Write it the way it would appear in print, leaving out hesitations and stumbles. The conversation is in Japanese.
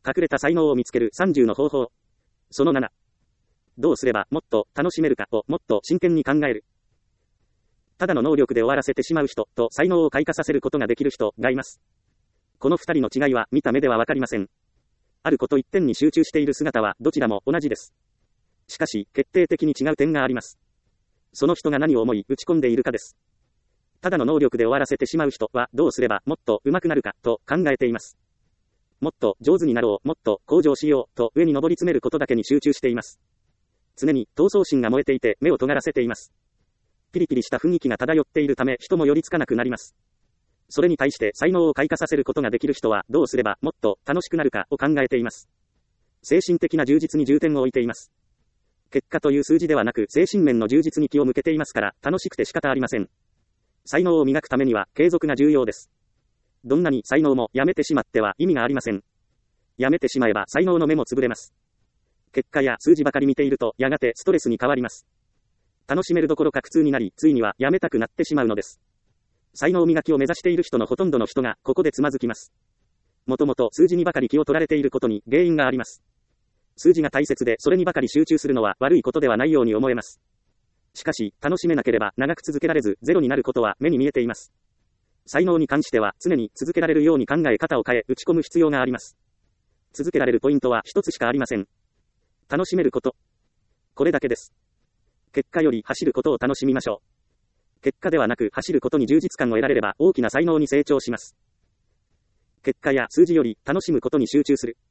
隠れた才能を見つける30の方法。その7。どうすればもっと楽しめるかをもっと真剣に考える。ただの能力で終わらせてしまう人と才能を開花させることができる人がいます。この2人の違いは見た目ではわかりません。あること一点に集中している姿はどちらも同じです。しかし、決定的に違う点があります。その人が何を思い打ち込んでいるかです。ただの能力で終わらせてしまう人はどうすればもっと上手くなるかと考えています。もっと上手になろう、もっと向上しようと上に上り詰めることだけに集中しています。常に闘争心が燃えていて目を尖らせています。ピリピリした雰囲気が漂っているため人も寄りつかなくなります。それに対して才能を開花させることができる人はどうすればもっと楽しくなるかを考えています。精神的な充実に重点を置いています。結果という数字ではなく精神面の充実に気を向けていますから楽しくて仕方ありません。才能を磨くためには継続が重要です。どんなに才能もやめてしまっては意味がありません。やめてしまえば才能の目も潰れます。結果や数字ばかり見ているとやがてストレスに変わります。楽しめるどころか苦痛になり、ついにはやめたくなってしまうのです。才能磨きを目指している人のほとんどの人がここでつまずきます。もともと数字にばかり気を取られていることに原因があります。数字が大切でそれにばかり集中するのは悪いことではないように思えます。しかし、楽しめなければ長く続けられずゼロになることは目に見えています。才能に関しては常に続けられるように考え方を変え打ち込む必要があります。続けられるポイントは一つしかありません。楽しめること。これだけです。結果より走ることを楽しみましょう。結果ではなく走ることに充実感を得られれば大きな才能に成長します。結果や数字より楽しむことに集中する。